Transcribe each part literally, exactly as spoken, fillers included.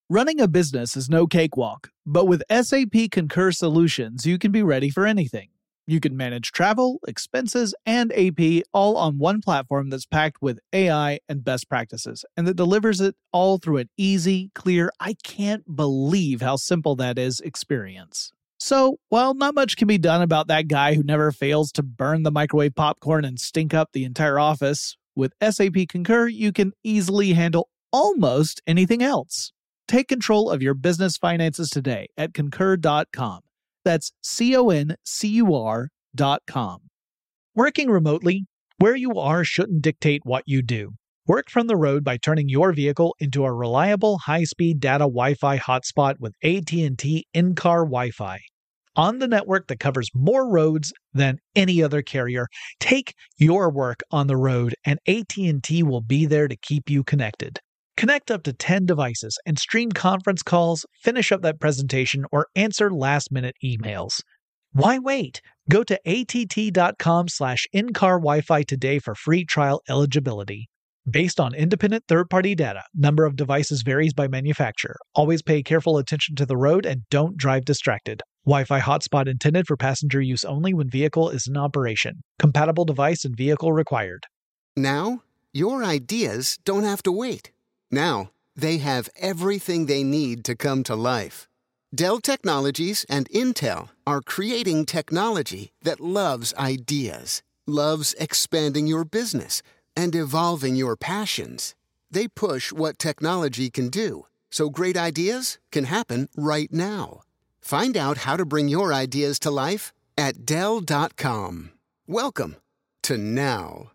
Running a business is no cakewalk, but with S A P Concur Solutions, you can be ready for anything. You can manage travel, expenses, and A P all on one platform that's packed with A I and best practices, and that delivers it all through an easy, clear, I can't believe how simple that is experience. So, while not much can be done about that guy who never fails to burn the microwave popcorn and stink up the entire office, with S A P Concur, you can easily handle almost anything else. Take control of your business finances today at concur dot com. That's C O N C U R dot com. Working remotely, where you are shouldn't dictate what you do. Work from the road by turning your vehicle into a reliable high-speed data Wi-Fi hotspot with A T and T in-car Wi-Fi. On the network that covers more roads than any other carrier, take your work on the road and A T and T will be there to keep you connected. Connect up to ten devices and stream conference calls, finish up that presentation, or answer last-minute emails. Why wait? Go to A T T dot com slash in-car Wi-Fi today for free trial eligibility. Based on independent third-party data, number of devices varies by manufacturer. Always pay careful attention to the road and don't drive distracted. Wi-Fi hotspot intended for passenger use only when vehicle is in operation. Compatible device and vehicle required. Now, your ideas don't have to wait. Now, they have everything they need to come to life. Dell Technologies and Intel are creating technology that loves ideas, loves expanding your business, and evolving your passions. They push what technology can do, so great ideas can happen right now. Find out how to bring your ideas to life at Dell dot com. Welcome to now.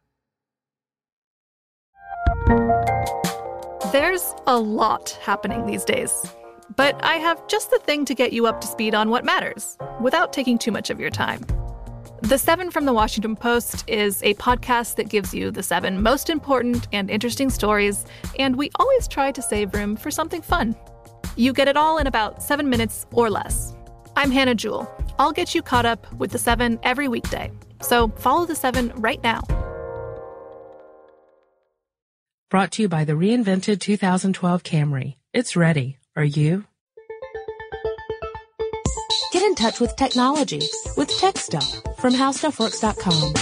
There's a lot happening these days, but I have just the thing to get you up to speed on what matters, without taking too much of your time. The Seven from the Washington Post is a podcast that gives you the seven most important and interesting stories, and we always try to save room for something fun. You get it all in about seven minutes or less. I'm Hannah Jewell. I'll get you caught up with the Seven every weekday, so follow the Seven right now. Brought to you by the reinvented two thousand twelve Camry. It's ready. Are you? Get in touch with technology with Tech Stuff from how stuff works dot com.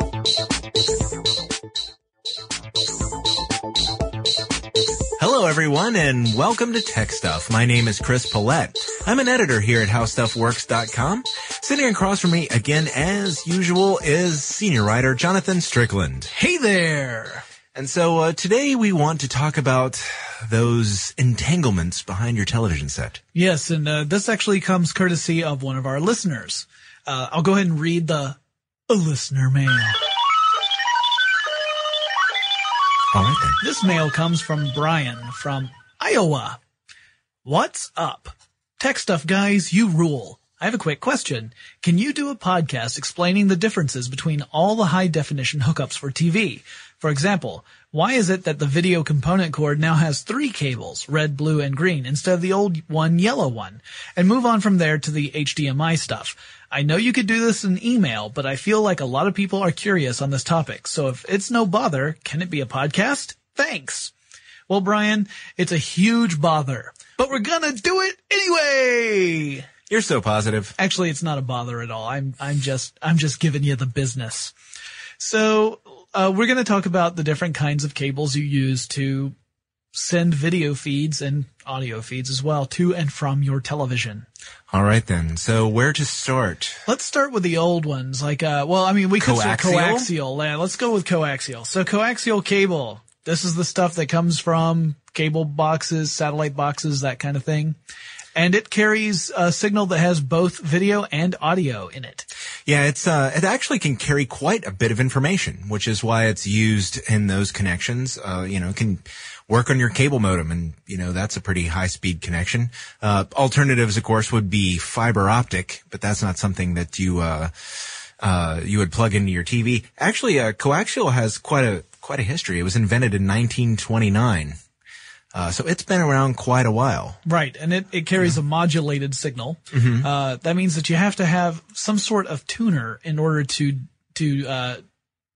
Hello, everyone, and welcome to Tech Stuff. My name is Chris Paulette. I'm an editor here at how stuff works dot com. Sitting across from me, again, as usual, is senior writer Jonathan Strickland. Hey there! And so uh, today we want to talk about those entanglements behind your television set. Yes, and uh, this actually comes courtesy of one of our listeners. Uh, I'll go ahead and read the uh, listener mail. All right, then. This mail comes from Brian from Iowa. What's up? Tech Stuff guys, you rule. I have a quick question. Can you do a podcast explaining the differences between all the high-definition hookups for T V? For example, why is it that the video component cord now has three cables, red, blue, and green, instead of the old one, yellow one? And move on from there to the H D M I stuff. I know you could do this in email, but I feel like a lot of people are curious on this topic. So if it's no bother, can it be a podcast? Thanks. Well, Brian, it's a huge bother, but we're gonna do it anyway! You're so positive. Actually, it's not a bother at all. I'm, I'm just, I'm just giving you the business. So, uh, we're going to talk about the different kinds of cables you use to send video feeds and audio feeds as well to and from your television. All right, then. So where to start? Let's start with the old ones. Like, uh, well, I mean, we could start Coaxial? coaxial. Yeah, let's go with coaxial. So coaxial cable. This is the stuff that comes from cable boxes, satellite boxes, that kind of thing. And it carries a signal that has both video and audio in it. Yeah, it's uh it actually can carry quite a bit of information, which is why it's used in those connections. Uh, you know, can work on your cable modem, and you know that's a pretty high speed connection. Uh, alternatives, of course, would be fiber optic, but that's not something that you uh uh you would plug into your T V. Actually, uh, coaxial has quite a quite a history. It was invented in nineteen twenty-nine. Uh, so it's been around quite a while. Right, and it, it carries yeah. a modulated signal. Mm-hmm. Uh, that means that you have to have some sort of tuner in order to to uh,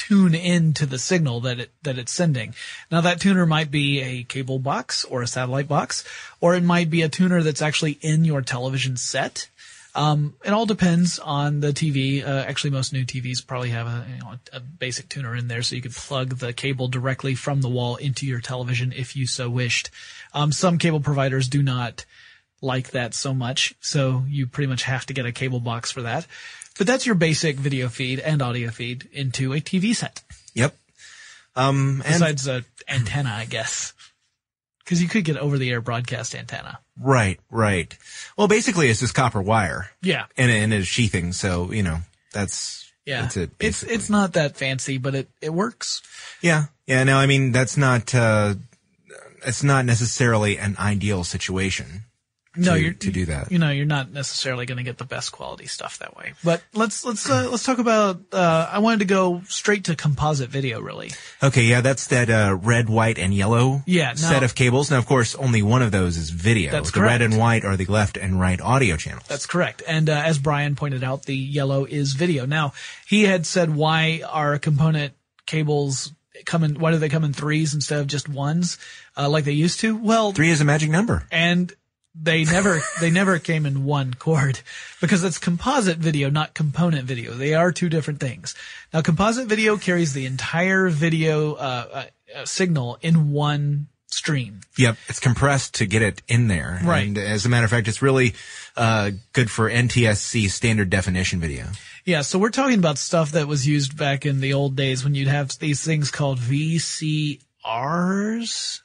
tune into the signal that it, that it's sending. Now that tuner might be a cable box or a satellite box, or it might be a tuner that's actually in your television set. Um, it all depends on the T V. Uh, actually most new T Vs probably have a, you know, a basic tuner in there so you could plug the cable directly from the wall into your television if you so wished. Um, some cable providers do not like that so much, so you pretty much have to get a cable box for that. But that's your basic video feed and audio feed into a T V set. Yep. Um, and Besides an antenna, I guess. Because you could get over-the-air broadcast antenna. Right, right. Well, basically it's just copper wire. Yeah. And, and it's sheathing, so, you know, that's, Yeah. that's it. It's, basically. it's not that fancy, but it, it works. Yeah. Yeah, no, I mean, that's not, uh, it's not necessarily an ideal situation. No, to, you're, to do that. You know, you're not necessarily going to get the best quality stuff that way. But let's let's uh, let's talk about. Uh, I wanted to go straight to composite video, really. Okay, yeah, that's that uh, red, white, and yellow Yeah, set now- of cables. Now, of course, only one of those is video. That's the red correct. and white are the left and right audio channels. That's correct. And uh, as Brian pointed out, the yellow is video. Now, he had said, why are component cables come in? Why do they come in threes instead of just ones, uh, like they used to? Well, Three is a magic number. and they never they never came in one cord because it's composite video, not component video. They are two different things. Now, composite video carries the entire video uh, uh, signal in one stream. Yep, it's compressed to get it in there. Right. And as a matter of fact, it's really uh, good for N T S C standard definition video. Yeah, so we're talking about stuff that was used back in the old days when you'd have these things called V C Rs.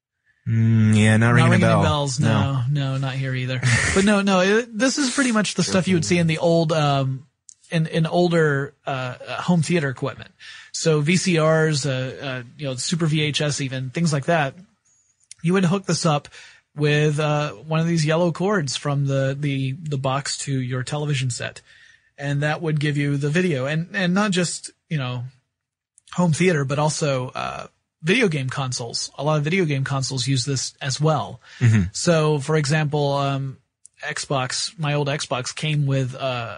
Mm, yeah, not ringing Not ringing a bell. any bells. No, no, not here either. But no, no, it, this is pretty much the stuff you would see in the old, um, in, in older, uh, uh, home theater equipment. So V C Rs, uh, uh, you know, Super V H S even, things like that. You would hook this up with, uh, one of these yellow cords from the, the, the box to your television set. And that would give you the video. And, and not just, you know, home theater, but also, uh, video game consoles. A lot of video game consoles use this as well. Mm-hmm. So, for example, um, Xbox, my old Xbox came with, uh,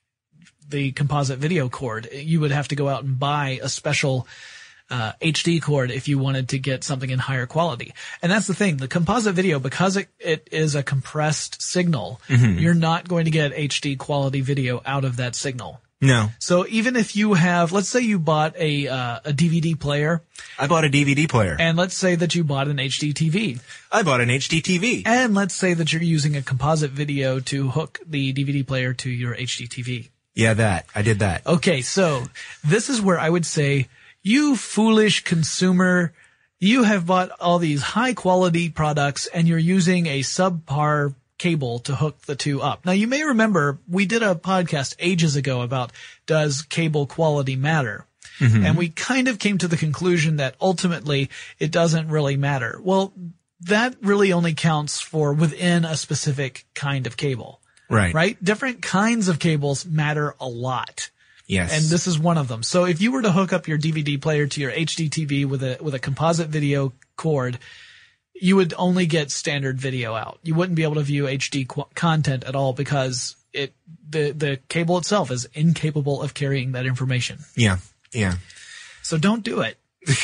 the composite video cord. You would have to go out and buy a special, uh, H D cord if you wanted to get something in higher quality. And that's the thing. The composite video, because it, it is a compressed signal, Mm-hmm. you're not going to get H D quality video out of that signal. No. So even if you have, let's say you bought a, uh, a D V D player, I bought a D V D player. and let's say that you bought an H D T V, I bought an H D T V. and let's say that you're using a composite video to hook the D V D player to your H D T V. Yeah, that. I did that. Okay, so this is where I would say, you foolish consumer, you have bought all these high quality products and you're using a subpar cable to hook the two up. Now, you may remember we did a podcast ages ago about does cable quality matter? Mm-hmm. And we kind of came to the conclusion that ultimately it doesn't really matter. Well, that really only counts for within a specific kind of cable, Right. right? Different kinds of cables matter a lot. Yes. And this is one of them. So if you were to hook up your D V D player to your H D T V with a, with a composite video cord, you would only get standard video out. You wouldn't be able to view H D qu- content at all because it, the, the cable itself is incapable of carrying that information. Yeah. Yeah. So don't do it.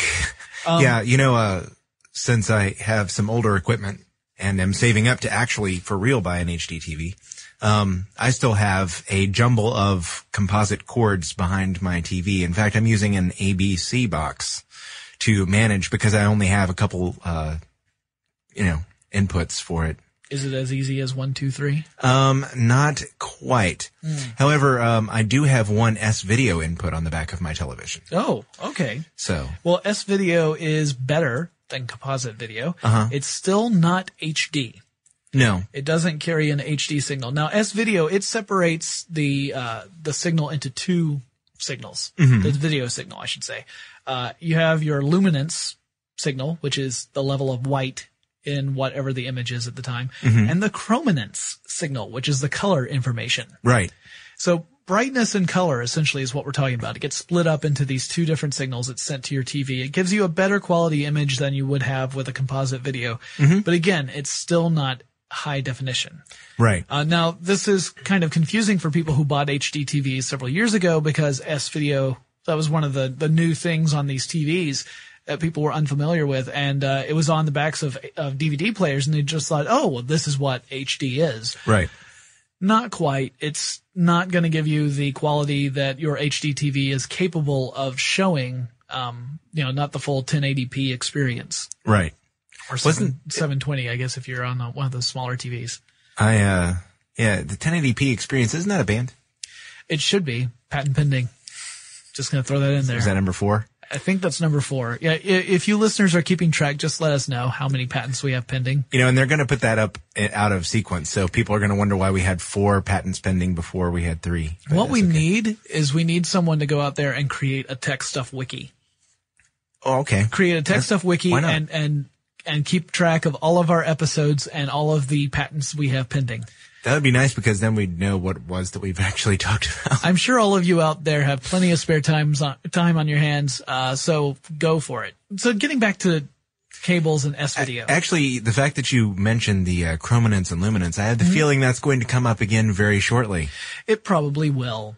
Um, yeah. You know, uh, since I have some older equipment and am saving up to actually for real buy an H D T V, um, I still have a jumble of composite cords behind my T V. In fact, I'm using an A B C box to manage because I only have a couple, uh, you know, inputs for it. Is it as easy as one, two, three? Um, not quite. Mm. However, um, I do have one S video input on the back of my television. Oh, okay. So, Well, S video is better than composite video. Uh-huh. It's still not H D. no. It doesn't carry an H D signal. Now, S video, it separates the, uh, the signal into two signals. The video signal, I should say. Uh, you have your luminance signal, which is the level of white in whatever the image is at the time, and the chrominance signal, which is the color information. Right. So brightness and color essentially is what we're talking about. It gets split up into these two different signals. It's sent to your T V. It gives you a better quality image than you would have with a composite video. But again, it's still not high definition. Right. Uh, now, this is kind of confusing for people who bought H D T Vs several years ago because S video that was one of the, the new things on these T Vs that people were unfamiliar with. And, uh, it was on the backs of, of D V D players, and they just thought, oh, well, this is what H D is. Right. Not quite. It's not going to give you the quality that your H D T V is capable of showing, um, you know, not the full ten eighty p experience. Right. Or seven, seven twenty, I guess, if you're on the, one of those smaller T Vs. I, uh, yeah, the ten eighty p experience, isn't that a band? It should be. Patent pending. Just going to throw that in there. Is that number four? I think that's number four. Yeah, if you listeners are keeping track, just let us know how many patents we have pending. You know, and they're going to put that up out of sequence, so people are going to wonder why we had four patents pending before we had three. But what we okay. need is we need someone to go out there and create a Tech Stuff wiki. Oh, okay. Create a Tech That's, Stuff wiki and, and, and keep track of all of our episodes and all of the patents we have pending. That would be nice, because then we'd know what it was that we've actually talked about. I'm sure all of you out there have plenty of spare times on, time on your hands, uh, so go for it. So getting back to cables and S-video. Actually, the fact that you mentioned the uh, chrominance and luminance, I have the mm-hmm. feeling that's going to come up again very shortly. It probably will.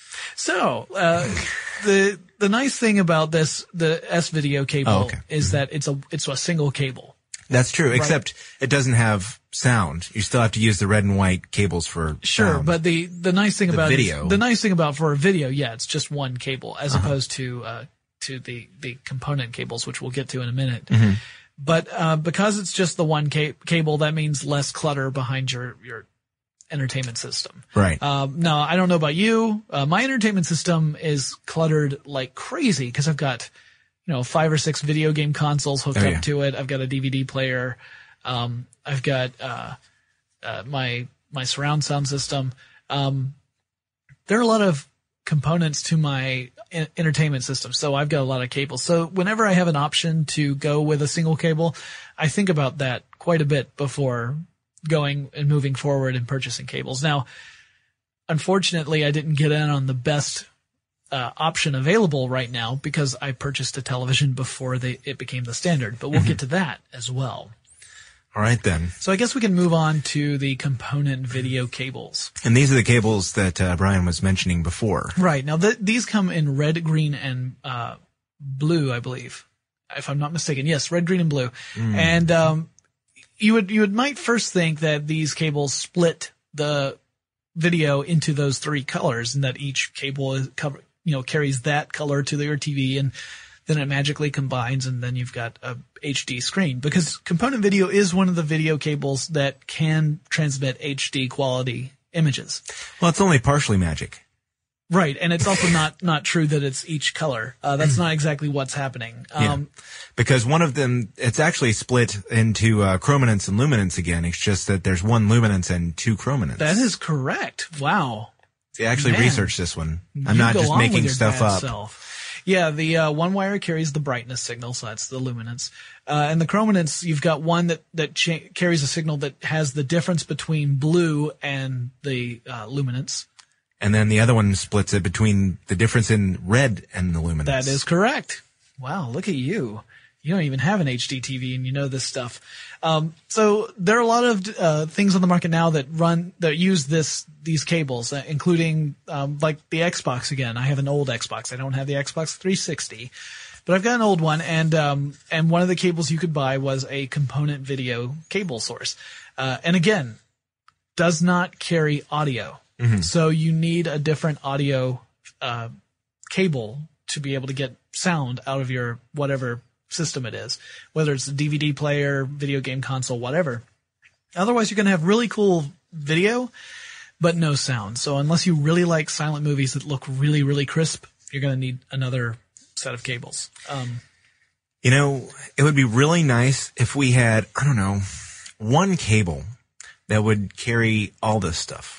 So, uh, the the nice thing about this, the S-video cable, oh, okay. is mm-hmm. that it's a it's a single cable. That's true, right? Except it doesn't have sound. You still have to use the red and white cables for Sure, sound. but the, the nice thing the about video. It, the nice thing about for a video, yeah, it's just one cable as uh-huh. opposed to, uh, to the, the component cables, which we'll get to in a minute. Mm-hmm. But, uh, because it's just the one ca- cable, that means less clutter behind your, your entertainment system. Right. Um, now, I don't know about you. Uh, my entertainment system is cluttered like crazy because I've got, you know, five or six video game consoles hooked oh, up yeah. to it. I've got a D V D player. Um, I've got, uh, uh, my, my surround sound system. Um, there are a lot of components to my in- entertainment system. So I've got a lot of cables. So whenever I have an option to go with a single cable, I think about that quite a bit before going and moving forward and purchasing cables. Now, unfortunately, I didn't get in on the best Uh, option available right now because I purchased a television before they, it became the standard, but we'll mm-hmm. get to that as well. All right, then. So I guess we can move on to the component video cables. And these are the cables that uh, Brian was mentioning before. Right. Now, th- these come in red, green, and uh, blue, I believe, if I'm not mistaken. Yes, red, green, and blue. Mm. And um, you would you would might first think that these cables split the video into those three colors, and that each cable is covered. You know, carries that color to your T V, and then it magically combines, and then you've got a H D screen. Because component video is one of the video cables that can transmit H D quality images. Well, it's only partially magic. Right, and it's also not not true that it's each color. Uh, that's not exactly what's happening. Um, yeah. Because one of them, it's actually split into uh, chrominance and luminance again. It's just that there's one luminance and two chrominance. That is correct. Wow. I actually Man, researched this one. I'm you not go just on with making your stuff bad up. Self. Yeah, the uh, one wire carries the brightness signal, so that's the luminance. Uh, and the chrominance, you've got one that, that cha- carries a signal that has the difference between blue and the uh, luminance. And then the other one splits it between the difference in red and the luminance. That is correct. Wow, look at you. You don't even have an H D T V and you know this stuff. Um, so there are a lot of uh, things on the market now that run, that use this, these cables, uh, including um, like the Xbox again. I have an old Xbox. I don't have the Xbox three sixty, but I've got an old one, and um, and one of the cables you could buy was a component video cable source. Uh, and again, does not carry audio. Mm-hmm. So you need a different audio uh, cable to be able to get sound out of your whatever system it is, whether it's a D V D player, video game console, whatever. Otherwise, you're going to have really cool video, but no sound. So unless you really like silent movies that look really, really crisp, you're going to need another set of cables. Um, you know, it would be really nice if we had, I don't know, one cable that would carry all this stuff.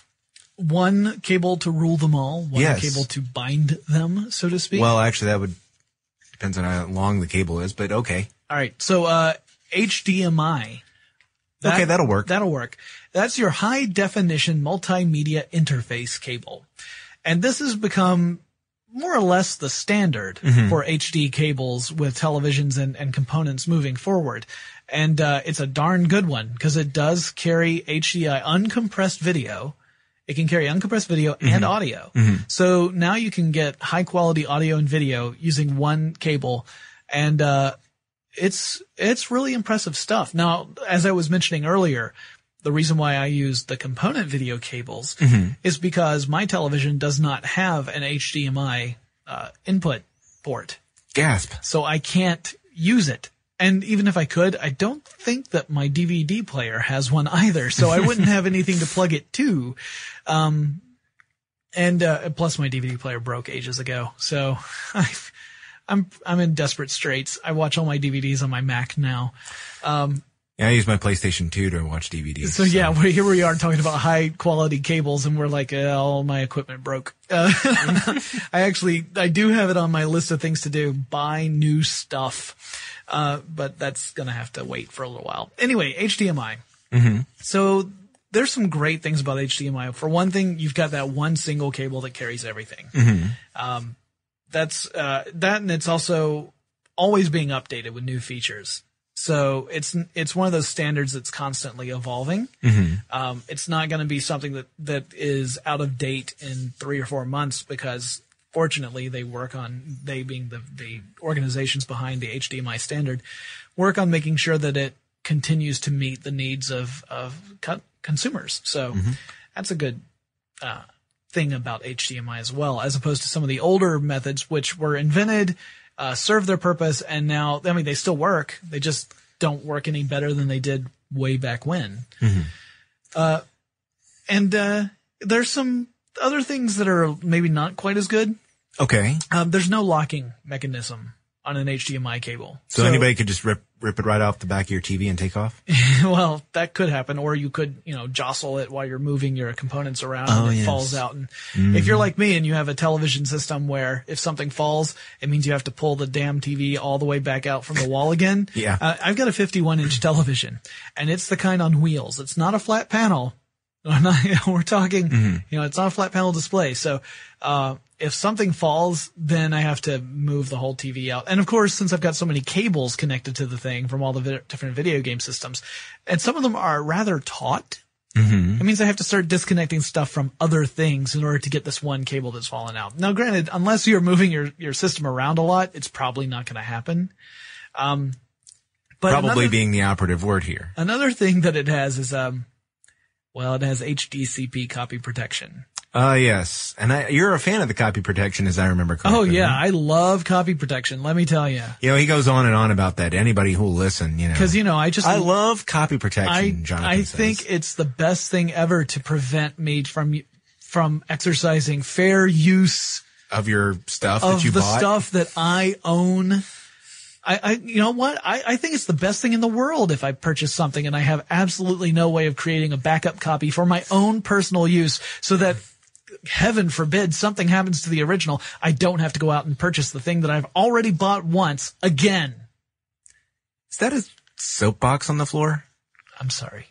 One cable to rule them all, one yes. cable to bind them, so to speak. Well, actually, that would depends on how long the cable is, but okay. All right. So, uh, H D M I. That, okay, that'll work. That'll work. That's your high definition multimedia interface cable. And this has become more or less the standard mm-hmm. for H D cables with televisions and, and components moving forward. And, uh, it's a darn good one because it does carry H D I uncompressed video It can carry uncompressed video Mm-hmm. and audio. Mm-hmm. So now you can get high quality audio and video using one cable. And, uh, it's, it's really impressive stuff. Now, as I was mentioning earlier, the reason why I use the component video cables Mm-hmm. is because my television does not have an H D M I, uh, input port. Gasp. So I can't use it. And even if I could, I don't think that my D V D player has one either. So I wouldn't have anything to plug it to. Um, and, uh, plus my D V D player broke ages ago. So I've, I'm, I'm in desperate straits. I watch all my D V Ds on my Mac now. Um, Yeah, I use my PlayStation two to watch D V Ds. So, so. yeah, we're, here we are talking about high quality cables, and we're like, uh, all my equipment broke. Uh, I actually, I do have it on my list of things to do, buy new stuff. Uh, but that's gonna have to wait for a little while. Anyway, H D M I. Mm-hmm. So there's some great things about H D M I. For one thing, you've got that one single cable that carries everything. Mm-hmm. Um, that's, uh, that, and it's also always being updated with new features. So it's, it's one of those standards that's constantly evolving. Mm-hmm. Um, it's not going to be something that, that is out of date in three or four months because fortunately they work on, they being the, the organizations behind the H D M I standard, work on making sure that it continues to meet the needs of, of co- consumers. So Mm-hmm. that's a good, uh, thing about H D M I as well, as opposed to some of the older methods which were invented, Uh, serve their purpose, and now, I mean, they still work. They just don't work any better than they did way back when. Mm-hmm. Uh, and, uh, there's some other things that are maybe not quite as good. Okay. Um, there's no locking mechanism on an H D M I cable. So, so anybody could just rip, rip it right off the back of your T V and take off? Well, that could happen, or you could, you know, jostle it while you're moving your components around Oh, and it yes. falls out. And Mm-hmm. if you're like me and you have a television system where if something falls, it means you have to pull the damn T V all the way back out from the wall again. Yeah. Uh, I've got a fifty-one inch television, and it's the kind on wheels. It's not a flat panel. We're, not, we're talking, Mm-hmm. you know, it's not a flat panel display. So, uh, if something falls, then I have to move the whole T V out. And of course, since I've got so many cables connected to the thing from all the vi- different video game systems, and some of them are rather taut, Mm-hmm. it means I have to start disconnecting stuff from other things in order to get this one cable that's fallen out. Now, granted, unless you're moving your, your system around a lot, it's probably not going to happen. Um, but Probably another, being the operative word here. another thing that it has is, um, well, it has H D C P copy protection. Uh, yes. And I, you're a fan of the copy protection, as I remember correctly. Oh yeah, right? I love copy protection. Let me tell you, You know, he goes on and on about that. Anybody who'll listen, you know. because you know, I just I love copy protection, I Jonathan I says. think it's the best thing ever to prevent me from from exercising fair use Of your stuff of that you the bought. stuff that I own. I, I, you know what? I, I think it's the best thing in the world if I purchase something and I have absolutely no way of creating a backup copy for my own personal use so that, heaven forbid, something happens to the original. I don't have to go out and purchase the thing that I've already bought once again. Is that a soapbox on the floor? I'm sorry.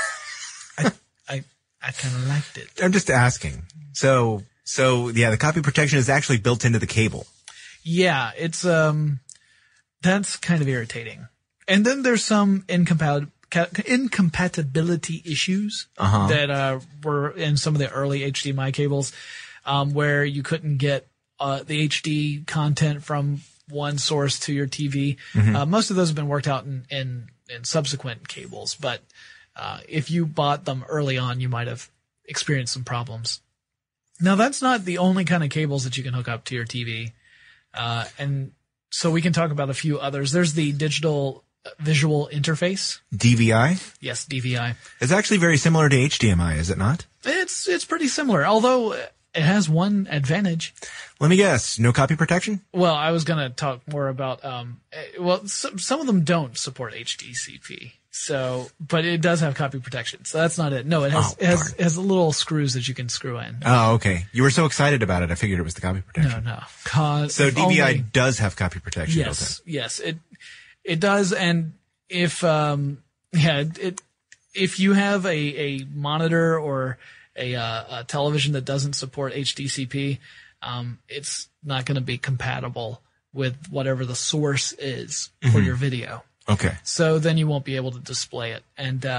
I, I, I kind of liked it. I'm just asking. So, so yeah, the copy protection is actually built into the cable. Yeah, it's, um, that's kind of irritating. And then there's some incompatibility. incompatibility issues Uh-huh. that uh, were in some of the early H D M I cables, um, where you couldn't get uh, the H D content from one source to your T V. Mm-hmm. Uh, most of those have been worked out in in, in subsequent cables, but uh, if you bought them early on, you might have experienced some problems. Now, that's not the only kind of cables that you can hook up to your T V, uh, and so we can talk about a few others. There's the digital visual interface. D V I? Yes, D V I. It's actually very similar to H D M I, is it not? It's it's pretty similar, although it has one advantage. Let me guess. No copy protection? Well, I was going to talk more about, um, eh, well, some, some of them don't support H D C P. So, but it does have copy protection. So that's not it. No, it has, Oh, it has, darn. it has little screws that you can screw in. Oh, okay. You were so excited about it, I figured it was the copy No, protection. no. Cause So D V I only- does have copy protection built Yes, yes, it it does. And if um yeah, it, it if you have a a monitor or a, uh, a television that doesn't support H D C P, um, it's not going to be compatible with whatever the source is for your video. in. Okay. So then you won't be able to display it. And uh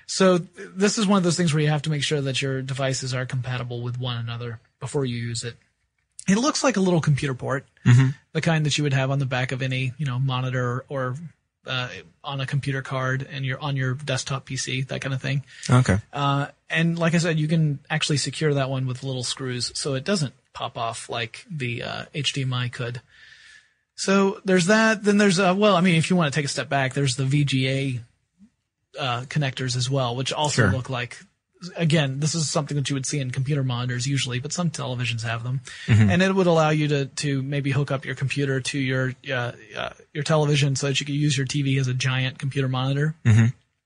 So this is one of those things where you have to make sure that your devices are compatible with one another before you use it. It looks like a little computer port, mm-hmm. the kind that you would have on the back of any, you know, monitor or uh, on a computer card and you're on your desktop P C, that kind of thing. Okay. Uh, and like I said, you can actually secure that one with little screws so it doesn't pop off like the uh, H D M I could. So there's that. Then there's, uh, well, I mean, if you want to take a step back, there's the V G A uh, connectors as well, which also sure. look like, again, this is something that you would see in computer monitors usually, but some televisions have them. Mm-hmm. And it would allow you to, to maybe hook up your computer to your, uh, uh, your television so that you could use your T V as a giant computer monitor. Mm-hmm.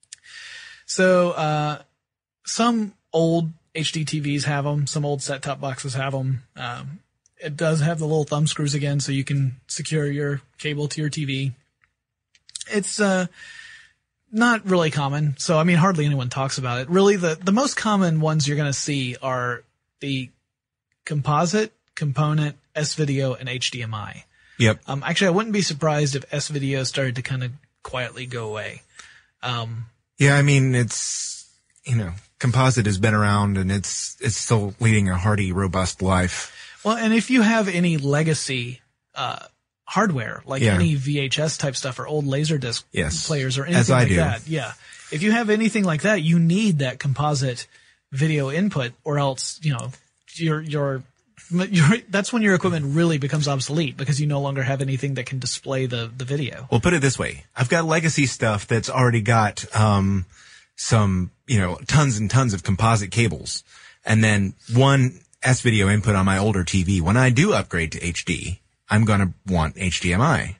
So, uh, some old H D T Vs have them. Some old set-top boxes have them. Um, it does have the little thumb screws again, so you can secure your cable to your T V. It's, uh, not really common. So, I mean, hardly anyone talks about it. Really, the, the most common ones you're going to see are the composite, component, S-Video, and H D M I. Yep. Um, actually, I wouldn't be surprised if S-Video started to kind of quietly go away. Um, yeah, I mean, it's, you know, composite has been around and it's, it's still leading a hearty, robust life. Well, and if you have any legacy, uh, hardware, like yeah. any V H S type stuff or old Laserdisc yes. players or anything As I like do. that. Yeah. If you have anything like that, you need that composite video input or else, you know, your, your, your, that's when your equipment really becomes obsolete because you no longer have anything that can display the, the video. Well, put it this way. I've got legacy stuff that's already got, um, some, you know, tons and tons of composite cables and then one S-Video input on my older T V. When I do upgrade to H D, I'm going to want H D M I.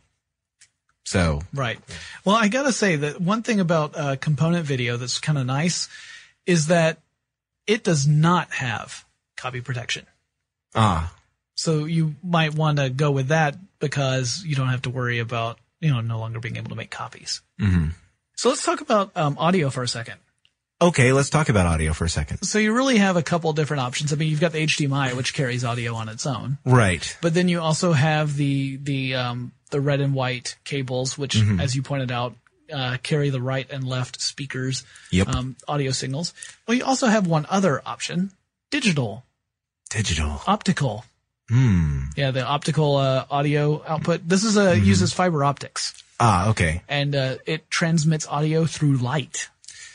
So. Right. Well, I got to say that one thing about uh, component video that's kind of nice is that it does not have copy protection. Ah. So you might want to go with that because you don't have to worry about, you know, no longer being able to make copies. Mm-hmm. So let's talk about um, audio for a second. Okay, let's talk about audio for a second. So you really have a couple different options. I mean, you've got the H D M I, which carries audio on its own. Right. But then you also have the the um, the red and white cables, which, mm-hmm. as you pointed out, uh, carry the right and left speakers, yep. um, audio signals. Well, you also have one other option, digital. Digital. Optical. Hmm. Yeah, the optical uh, audio output. This is a, mm-hmm. uses fiber optics. Ah, okay. And uh, it transmits audio through light.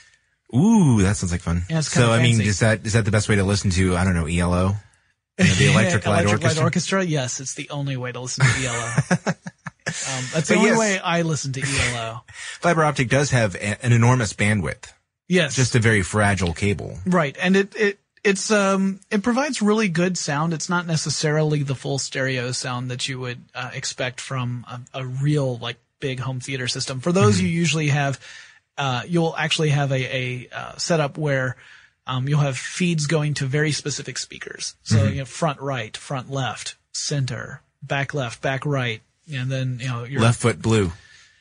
Ooh, that sounds like fun. Yeah, it's so, kind of I mean, fancy. is that is that the best way to listen to, I don't know, E L O? You know, the Electric Light Electric Orchestra? Light Orchestra? Yes, it's the only way to listen to E L O. um, that's the But only yes. way I listen to E L O. Fiber optic does have a, an enormous bandwidth. Yes. Just a very fragile cable. Right. And it, it, it's, um, it provides really good sound. It's not necessarily the full stereo sound that you would uh, expect from a, a real, like, big home theater system. For those, mm-hmm. you usually have, uh, you'll actually have a, a, uh, setup where, um, you'll have feeds going to very specific speakers. So, mm-hmm. you know, front right, front left, center, back left, back right, and then, you know, your left foot blue.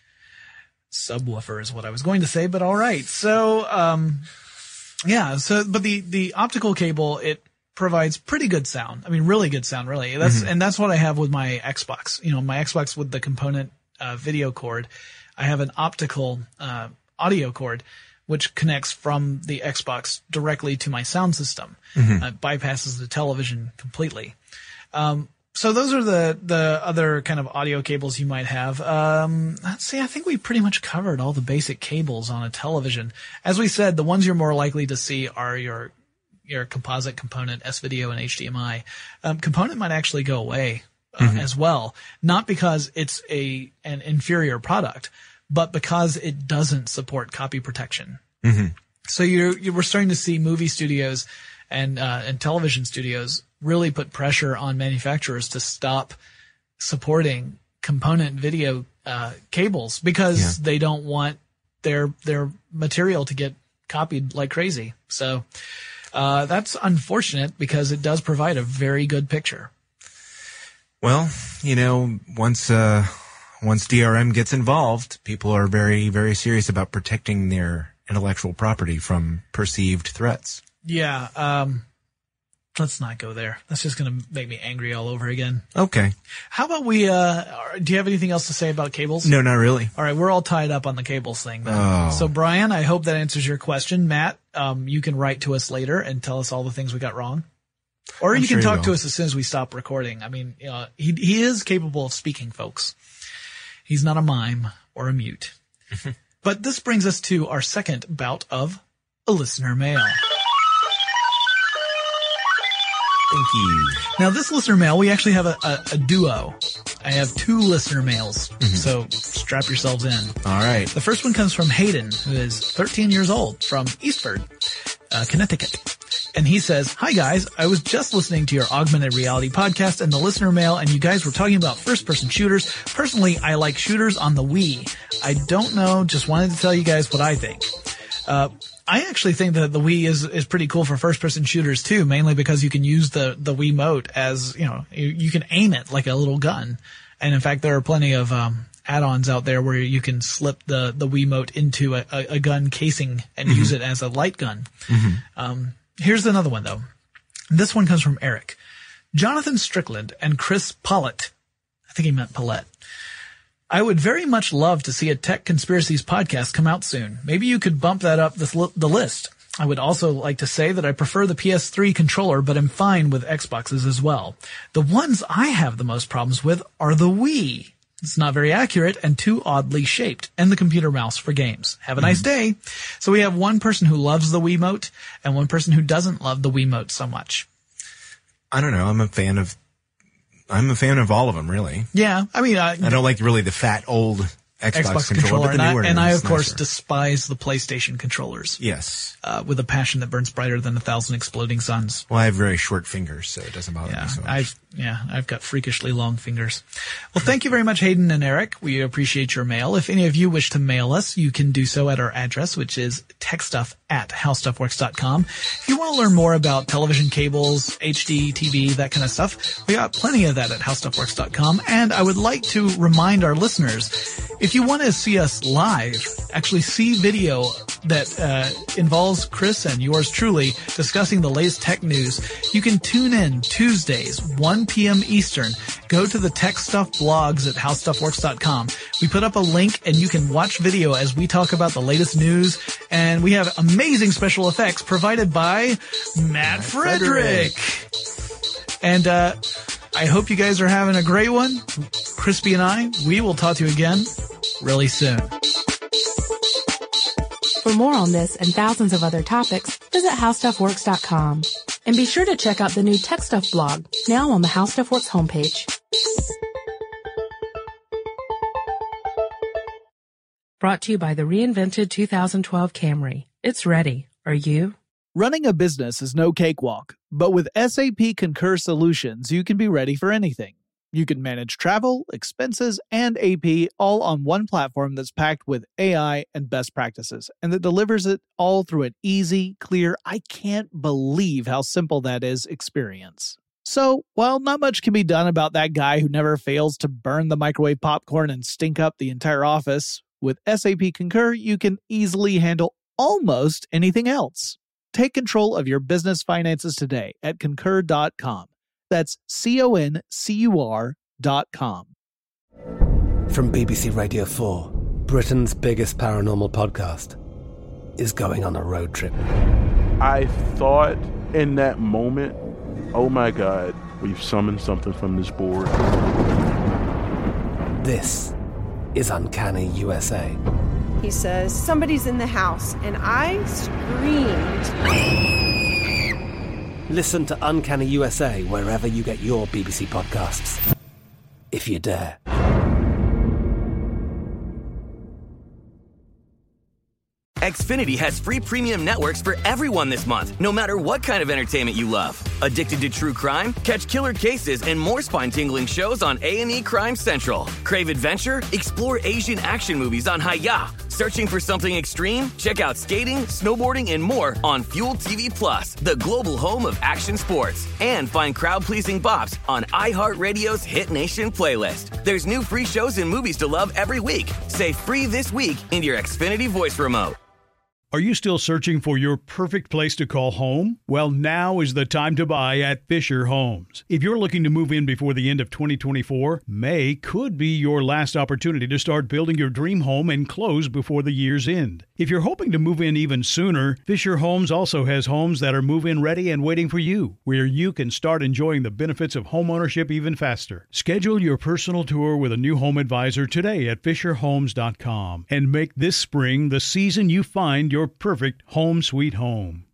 Subwoofer is what I was going to say, but all right. So, um, yeah, so, but the, the optical cable, it provides pretty good sound. I mean, really good sound, really. That's, mm-hmm. and that's what I have with my Xbox. You know, my Xbox with the component, uh, video cord. I have an optical, uh, audio cord, which connects from the Xbox directly to my sound system. Mm-hmm. Uh, bypasses the television completely. Um, So those are the, the other kind of audio cables you might have. Um, let's see, I think we pretty much covered all the basic cables on a television. As we said, the ones you're more likely to see are your, your composite component, S-Video and H D M I. Um, component might actually go away uh, mm-hmm. as well. Not because it's a, an inferior product, but because it doesn't support copy protection. Mm-hmm. So you're, you we're starting to see movie studios and, uh, and television studios really put pressure on manufacturers to stop supporting component video uh, cables because yeah. they don't want their their material to get copied like crazy. So uh, that's unfortunate because it does provide a very good picture. Well, you know, once uh, once D R M gets involved, people are very, very serious about protecting their intellectual property from perceived threats. Yeah. Um, let's not go there. That's just going to make me angry all over again. Okay. How about we, uh, do you have anything else to say about cables? No, not really. All right. We're all tied up on the cables thing then. Oh. So Brian, I hope that answers your question. Matt, um, you can write to us later and tell us all the things we got wrong. Or I'm you sure can talk will. to us as soon as we stop recording. I mean, uh, he, he is capable of speaking, folks. He's not a mime or a mute. But this brings us to our second bout of a listener mail. Thank you. Now, this listener mail, we actually have a, a, a duo. I have two listener mails, Mm-hmm. so strap yourselves in. All right. The first one comes from Hayden, who is thirteen years old, from Eastford, uh, Connecticut. And he says, "Hi guys, I was just listening to your augmented reality podcast and the listener mail, and you guys were talking about first-person shooters. Personally, I like shooters on the Wii. I don't know, just wanted to tell you guys what I think. Uh, I actually think that the Wii is, is pretty cool for first-person shooters too, mainly because you can use the, the Wiimote as, you know, you, you can aim it like a little gun. And in fact, there are plenty of, um, add-ons out there where you can slip the, the Wiimote into a, a, a gun casing and mm-hmm. use it as a light gun. Mm-hmm. Um, here's another one though. This one comes from Eric. Jonathan Strickland and Chris Pollett. I think he meant Paulette. I would very much love to see a Tech Conspiracies podcast come out soon. Maybe you could bump that up this li- the list. I would also like to say that I prefer the P S three controller, but I'm fine with Xboxes as well. The ones I have the most problems with are the Wii. It's not very accurate and too oddly shaped, and the computer mouse for games. Have a nice day." So we have one person who loves the Wiimote and one person who doesn't love the Wiimote so much. I don't know. I'm a fan of, I'm a fan of all of them, really. Yeah. I mean, I, I don't like really the fat old Xbox, Xbox controller, controller, but the and, newer I, and I, is of course, nicer. despise the PlayStation controllers. Yes. Uh, with a passion that burns brighter than a thousand exploding suns. Well, I have very short fingers, so it doesn't bother Yeah, me so much. I've, yeah, I've got freakishly long fingers. Well, thank you very much, Hayden and Eric. We appreciate your mail. If any of you wish to mail us, you can do so at our address, which is techstuff at howstuffworks dot com. If you want to learn more about television cables, H D T V, that kind of stuff, we got plenty of that at howstuffworks dot com. And I would like to remind our listeners, if you want to see us live, actually see video that uh, involves Chris and yours truly discussing the latest tech news, you can tune in Tuesdays, one p.m. Eastern. Go to the Tech Stuff blogs at howstuffworks dot com. We put up a link and you can watch video as we talk about the latest news. And we have amazing special effects provided by Matt Frederick. And uh, I hope you guys are having a great one. Crispy and I, we will talk to you again really soon. For more on this and thousands of other topics, visit how stuff works dot com. And be sure to check out the new Tech Stuff blog, now on the How Stuff Works homepage. Brought to you by the reinvented two thousand twelve Camry. It's ready. Are you? Running a business is no cakewalk, but with S A P Concur Solutions, you can be ready for anything. You can manage travel, expenses, and A P all on one platform that's packed with A I and best practices, and that delivers it all through an easy, clear, I can't believe how simple that is experience. So, while not much can be done about that guy who never fails to burn the microwave popcorn and stink up the entire office, with S A P Concur, you can easily handle almost anything else. Take control of your business finances today at concur dot com. That's C O N C U R dot com. From B B C Radio four, Britain's biggest paranormal podcast is going on a road trip. I thought in that moment, oh my God, we've summoned something from this board. This is Uncanny U S A. He says, somebody's in the house, and I screamed. Listen to Uncanny U S A wherever you get your B B C podcasts, if you dare. Xfinity has free premium networks for everyone this month, no matter what kind of entertainment you love. Addicted to true crime? Catch killer cases and more spine-tingling shows on A and E Crime Central. Crave adventure? Explore Asian action movies on Hi-Ya. Searching for something extreme? Check out skating, snowboarding, and more on Fuel T V Plus, the global home of action sports. And find crowd-pleasing bops on iHeartRadio's Hit Nation playlist. There's new free shows and movies to love every week. Say free this week in your Xfinity voice remote. Are you still searching for your perfect place to call home? Well, now is the time to buy at Fisher Homes. If you're looking to move in before the end of twenty twenty-four, May could be your last opportunity to start building your dream home and close before the year's end. If you're hoping to move in even sooner, Fisher Homes also has homes that are move-in ready and waiting for you, where you can start enjoying the benefits of homeownership even faster. Schedule your personal tour with a new home advisor today at fisher homes dot com and make this spring the season you find your perfect home sweet home.